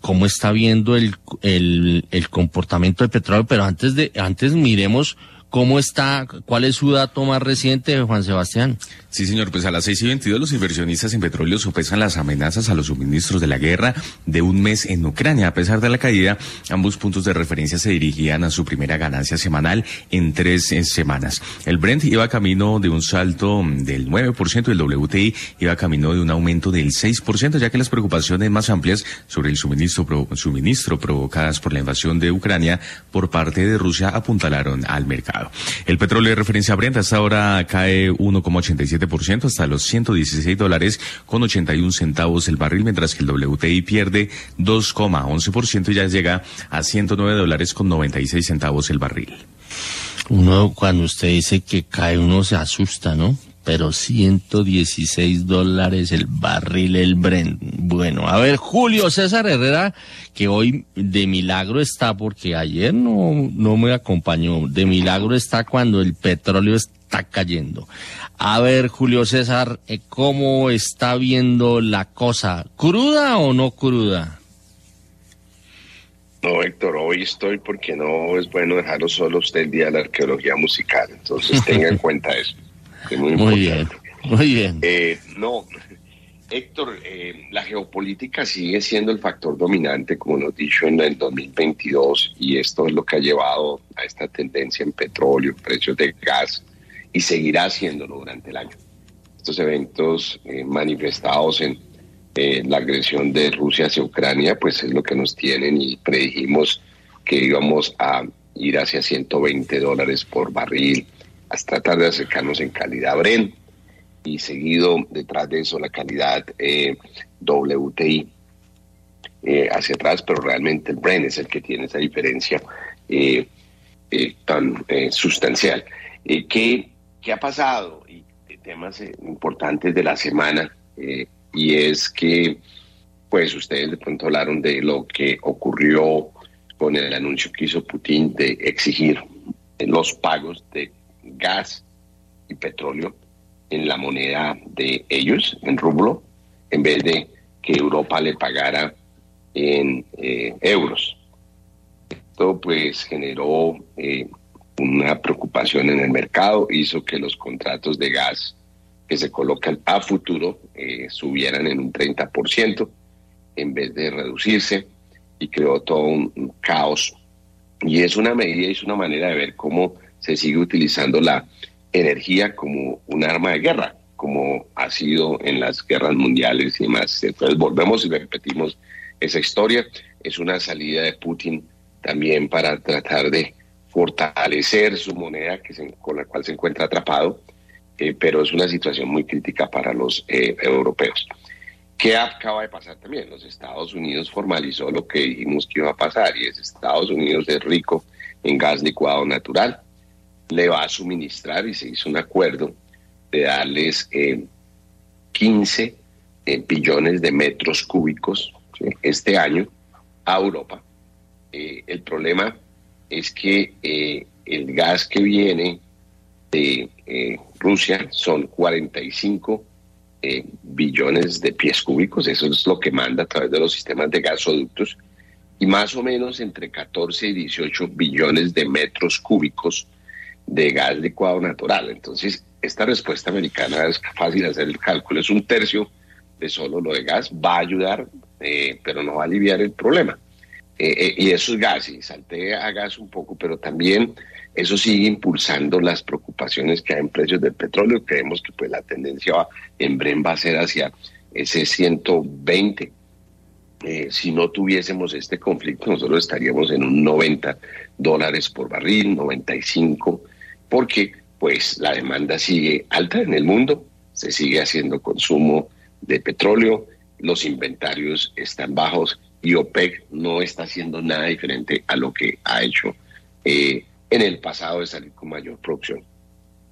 cómo está viendo el comportamiento del petróleo, pero antes miremos cuál es su dato más reciente, Juan Sebastián. Sí, señor, pues a las 6:22 los inversionistas en petróleo sopesan las amenazas a los suministros de la guerra de un mes en Ucrania. A pesar de la caída, ambos puntos de referencia se dirigían a su primera ganancia semanal en 3 semanas. El Brent iba camino de un salto del 9% y el WTI iba camino de un aumento del 6%, ya que las preocupaciones más amplias sobre el suministro provocadas por la invasión de Ucrania por parte de Rusia apuntalaron al mercado. El petróleo de referencia Brent hasta ahora cae 1,87% hasta los $116.81 el barril, mientras que el WTI pierde 2,11% y ya llega a $109.96 el barril. Cuando usted dice que cae, uno se asusta, ¿no? Pero $116 el barril, el Brent. Bueno, a ver, Julio César Herrera, que hoy de milagro está, porque ayer no me acompañó, de milagro está cuando el petróleo está cayendo. A ver, Julio César, ¿cómo está viendo la cosa? ¿Cruda o no cruda? No, Héctor, hoy estoy porque no es bueno dejarlo solo usted el día de la arqueología musical, entonces tenga en cuenta eso. Es muy importante. Muy bien. Héctor, la geopolítica sigue siendo el factor dominante, como nos dicho en el 2022, y esto es lo que ha llevado a esta tendencia en petróleo, precios de gas, y seguirá haciéndolo durante el año. Estos eventos manifestados en la agresión de Rusia hacia Ucrania, pues es lo que nos tienen, y predijimos que íbamos a ir hacia $120 por barril, hasta tratar de acercarnos en calidad Brent, y seguido detrás de eso la calidad WTI hacia atrás, pero realmente el Brent es el que tiene esa diferencia tan sustancial. ¿Qué ha pasado? Y temas importantes de la semana, y es que, pues ustedes de pronto hablaron de lo que ocurrió con el anuncio que hizo Putin de exigir los pagos de gas y petróleo en la moneda de ellos, en rublo, en vez de que Europa le pagara en euros. Esto pues generó una preocupación en el mercado, hizo que los contratos de gas que se colocan a futuro subieran en un 30% en vez de reducirse, y creó todo un caos. Y es una medida, es una manera de ver cómo se sigue utilizando la energía como un arma de guerra, como ha sido en las guerras mundiales y demás. Entonces volvemos y repetimos esa historia. Es una salida de Putin también para tratar de fortalecer su moneda con la cual se encuentra atrapado, pero es una situación muy crítica para los europeos. ¿Qué acaba de pasar también? Los Estados Unidos formalizó lo que dijimos que iba a pasar, y es Estados Unidos es rico en gas licuado natural, le va a suministrar, y se hizo un acuerdo de darles 15 billones de metros cúbicos, ¿sí?, este año a Europa. El problema es que el gas que viene de Rusia son 45 billones de pies cúbicos, eso es lo que manda a través de los sistemas de gasoductos, y más o menos entre 14 y 18 billones de metros cúbicos de gas licuado natural. Entonces, esta respuesta americana es fácil hacer el cálculo, es un tercio de solo lo de gas, va a ayudar, pero no va a aliviar el problema. Y eso es gas, y salté a gas un poco, pero también eso sigue impulsando las preocupaciones que hay en precios del petróleo. Creemos que pues la tendencia en Brent va a ser hacia ese 120. Si no tuviésemos este conflicto, nosotros estaríamos en un $90 por barril, 95, porque pues la demanda sigue alta en el mundo, se sigue haciendo consumo de petróleo, los inventarios están bajos, y OPEC no está haciendo nada diferente a lo que ha hecho en el pasado de salir con mayor producción.